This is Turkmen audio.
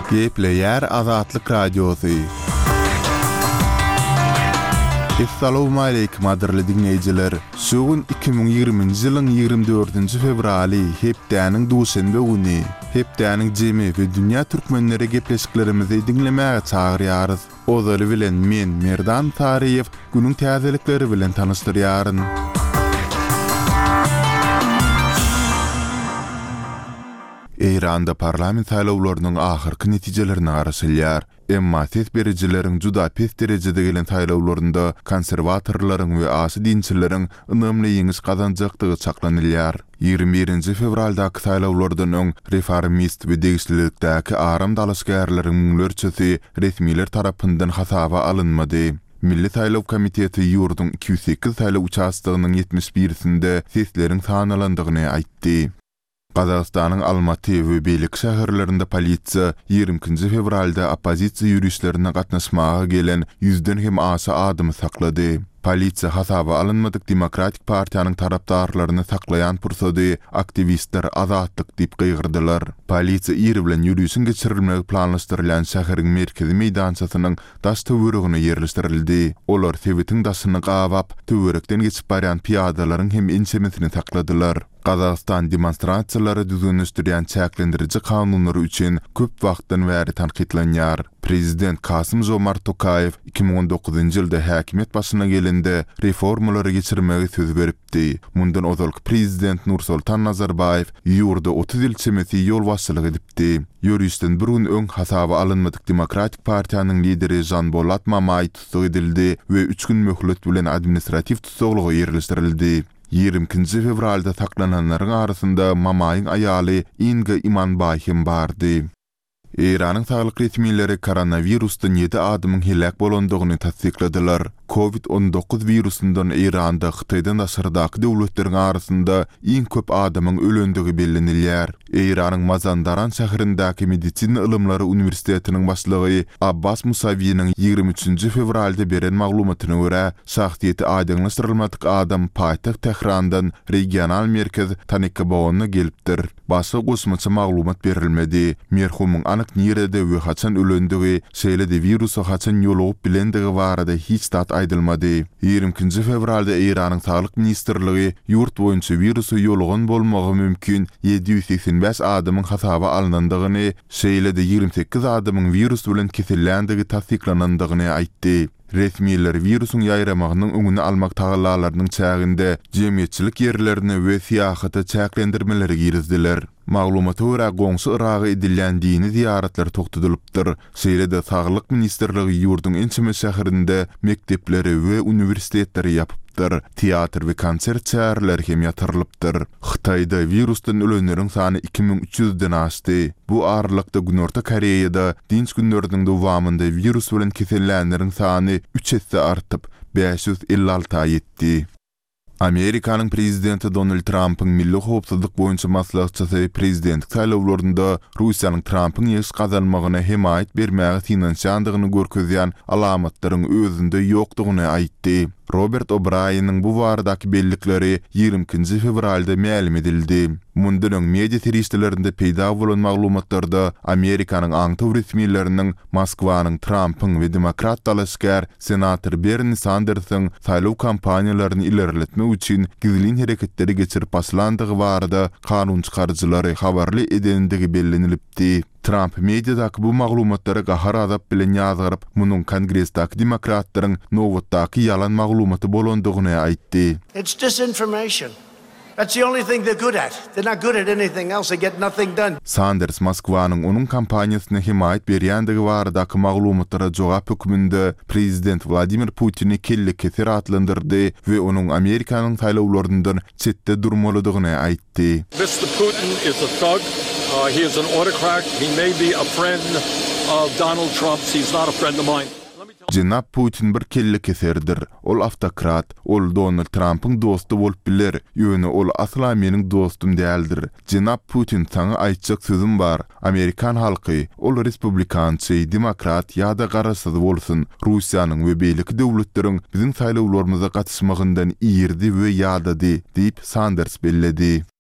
Gepleyer Azatlyk Radiosu. Assalamu alaykum adirli dinleyijiler. Şugun 2020-nji ýylyň 24-nji fevraly hepdäniň duşanbe güni. Hepdäniň jemi we dünýä türkmenleri gepleşiklerimizi dinlemäge çagyrýarys. Ozaly bilen men Merdan Tariýew günüň täzelikleri bilen tanystyryaryn. İranda parlament saýlawlarynyň ahyrky netijelerini garaşylýar. Emma ses berejileriň juda pes derejede gelen saýlawlarynda konserwatorlaryň we asy dinçileriň ynamly ýeňiş gazanjakdygy çaklanylýar. 21-nji fevraldaky saýlawlardan öň reformist we degişlilikdäki aram dalaşgärleriň müňlerçesi resmiler tarapyndan hasaba alınmady. Milli Saýlaw Komiteti ýurdun 208 saýlaw uçastygynyň 71-sinde sesleriň sanalandygyny aýtdy. Qazaqstanyň Almaty we Beýlik şäherlerinde polisiýa 20-nji fevralda oppozisiýa ýürüşlerine gatnaşmaga gelen 100den hem asy adamy saklady. Polisiýa hasaba alınmadyk Demokratik Partiýanyň tarapdarlaryny saklayan pursady aktivistler azatlyk diýip gygyrdylar. Polisiýa ýeri bilen ýürüşiň geçirilmegi planlaşdyrylan şäheriň merkezi meýdançasynyň daş töweregine ýerleşdirildi. Olar sebetiň daşyny gabap, töwerekden geçip barýan piýadalaryň hem ensemesini sakladylar. Qazaqstan demonstrasiýalary düzgünleşdirýän çäklendiriji kanunlary üçin köp wagtdan bäri tanqidlanýar. Prezident Kasym-Jomart Tokayew 2019-njy ýylda häkimet başyna gelende reformalary geçirmegi söz beripdi. Mundan ozalky prezident Nursultan Nazarbayew ýurda 30 ýyl çemeti ýol başçylyk edipdi. Ýürüşden bir gün öň hasaba alınmadyk Demokratik Partiýanyň lideri Jan Bolat Mamay tutsak edildi we 3 gün möhlet bilen administrativ tutsaklyga ýerleşdirildi. 20-nji fevralda saklananlaryň arasynda Mamaýyň aýaly Inga Imanbaýym bardy. İranyň saglyk resmileri koronavirusdan 7 adamyň helak bolandygyny tasdikladylar. COVID-19 virusundan Iranda Xitaydan aşyrdaky döwletleriň arasynda iň köp adamyň ölendigi bellenilýär. Iranyň Mazandaran şäherindäki Medisina Ilymlary Uniwersitetiniň başlygy Abbas Musawiýyň 23-nji fevralda beren maglumatyna görä, şahsiýeti aýdynlaşdyrylmadyk adam paýtaxt Tehrandan regional merkez Tanekabowna gelipdir. Başga gosmaça maglumat berilmedi. Merhumyň anyk nirede we haçan ölendigi, şeýle-de virusa haçan ýolup bilendigi barada hiç dat aýdylmady. 20-nji fevralda Iranyň Saglyk Ministrligi ýurt boýunça virusu ýolugan bolmagy mümkin 785 adamyň hasaba alınandygyny, şeýle-de 28 adamyň virus bilen kesellendigi tasdiklanandygyny aýtdy. Resmiler virusun ýaýramagynyň öňüni almak tagallalarynyň çäginde jemgyýetçilik ýerlerini we siýahaty çäklendirmeleri girizdiler. Maglumata görä goňşy Iraga edilýän dini ziyaretler toktudylypdyr. Şeýle-de Saglyk Ministrligi ýurdun ençeme şäherinde mektepleri we uniwersitetleri ýapypdyr. Teatr we konsert çäherleri hem ýatyrylypdyr. Xitayda virusdan ölenleriň sany 2300-den aşdy. Bu aralykda Günorta Koreýada dinç günleriniň dowamında virus bilen kesellänleriň sany 3 hesse artyp 556 ýetdi. Amerikanyň prezidenti Donald Trump'ın milli howpsuzlyk boýunça maslahatçysy prezidentlik saýlawlarynda Russiýanyň Trump'ın ýeş gazanmagyna hemayet bermäge finansiýandygyny görkezýän alamatlaryň özünde ýokdugyny aýtdy. Robert O'Brien'in bu baradaky bellikleri 20-nji fevralda ma'lum edildi. Mundan öň media terişlerinde peýda bolan maglumatlarda Amerikanyň aňtaw resmileriniň Moskwanyň Trump'ın we demokrat dalaşgär senator Bernie Sanders'ın saýlaw kampaniýalaryny ilerletmek üçin gizlin hereketleri geçirip başlandygy barada kanun çykarjylary habarly edendigi bellenilipdi. Trump mediadaky bu maglumatlara gahar azap bilen ýazyryp, munyň Kongressdaky demokratlaryň nowatdaky ýalan maglumaty bolandygyny aýtdy. It's disinformation. That's the only thing they're good at. They're not good at anything else. They get nothing done. Sanders Moskwanyň onuň kampaniýasyna himayet berýändigi baradaky maglumatlara jogap hökmünde prezident Vladimir Putin'i kelle keser atlandyrdy we onuň Amerikanyň saýlawlaryndan çetde durmalydygyny aýtdy. Mr. Putin is a thug. He is an autocrat. He may be a friend of Donald Trump's. He's not a friend of mine. Jenap Putin bir kelle keserdir. Ol автократ, ol Donald Trump'ın dostu bolup biler. Ýöne ol asla meniň dostum däldir. Jenap Putin taňa aýtjak sözüm bar. Amerikan halky, ol republikansy, demokrat ýa-da garaşsyz bolsun, Russiýanyň we beýlik döwletleriň biziň saýlawlarymyza gatnaşmagyndan ýerdi we ýadady, diýip Sanders belledi.